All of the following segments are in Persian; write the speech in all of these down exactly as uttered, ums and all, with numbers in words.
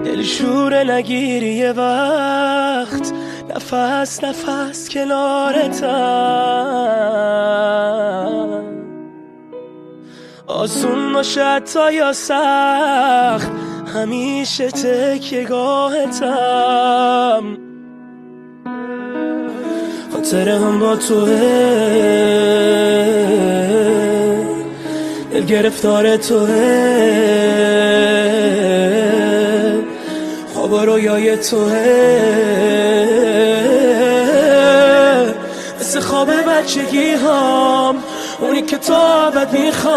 دلشوره نگیری یه وقت، نفس نفس کنارتم. آسون باشه تا یا سخت، همیشه تکیه گاهتم. خاطره هم با توه، دل گرفتار توه، خواب و رویای توه، مثل خواب بچگی هم، اونی که تا ابد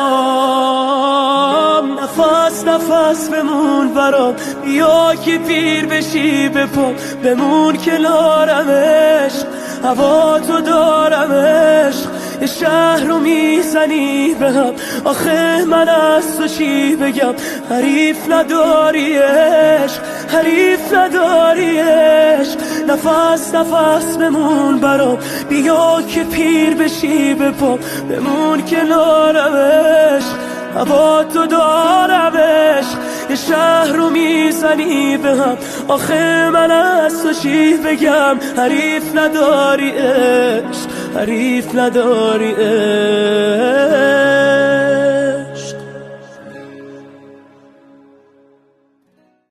میخوام. نفس نفس بمون برام، بیا که پیر بشی بپام، بمون کنارمش، هوا تو دارمش. یه شهر رو میزنی به هم، آخه من از تو چی بگم؟ حریف نداریش، حریف نداریش. نفس نفس بمون برام، بیا که پیر بشی بپام، بمون کنارمش، هوا تو دارمش. یه شهر رو میزنی به هم، آخه من از تو چی بگم؟ حریف نداریش، حریف نداریش.